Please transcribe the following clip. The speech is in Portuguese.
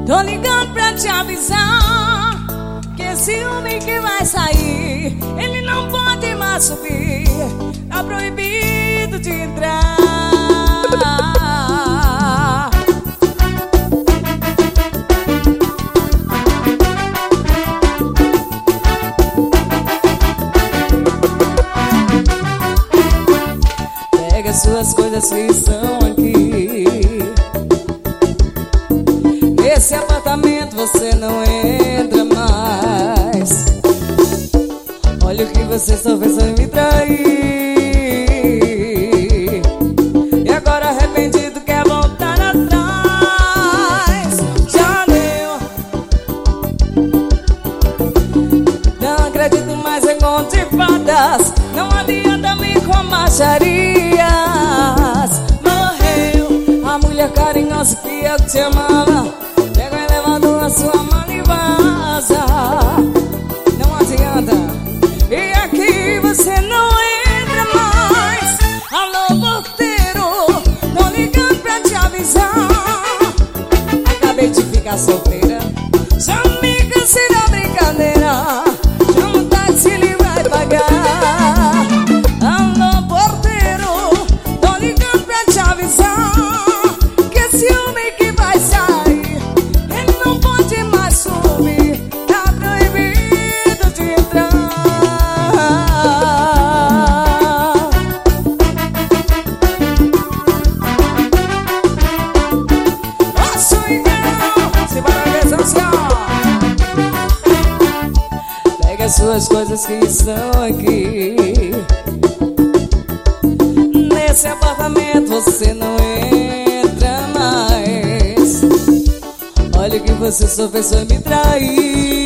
Tô ligando pra te avisar que esse homem que vai sair, ele não pode mais subir, tá proibido de entrar. Pega as suas coisas que estão aqui. Nesse apartamento você não entra mais. Olha o que você só fez em me trair. E agora arrependido quer voltar atrás. Já deu. Não acredito mais em conto de fadas. Não adianta me com baixarias. Morreu a mulher carinhosa que eu te amava. Pega o elevador, a sua mão e vaza. Não adianta. E aqui você não entra mais. Alô, porteiro, tô ligando pra te avisar. Acabei de ficar solteira. Já me cansei da brincadeira. Chama um táxi, ele vai pagar. Alô, porteiro, tô ligando pra te avisar que esse homem que vai sair, ele não pode mais subir, tá proibido de entrar. Posso então, se para a social. Pega as suas coisas que estão aqui. Nesse apartamento você não entra mais. Olha o que você só fez foi me trair.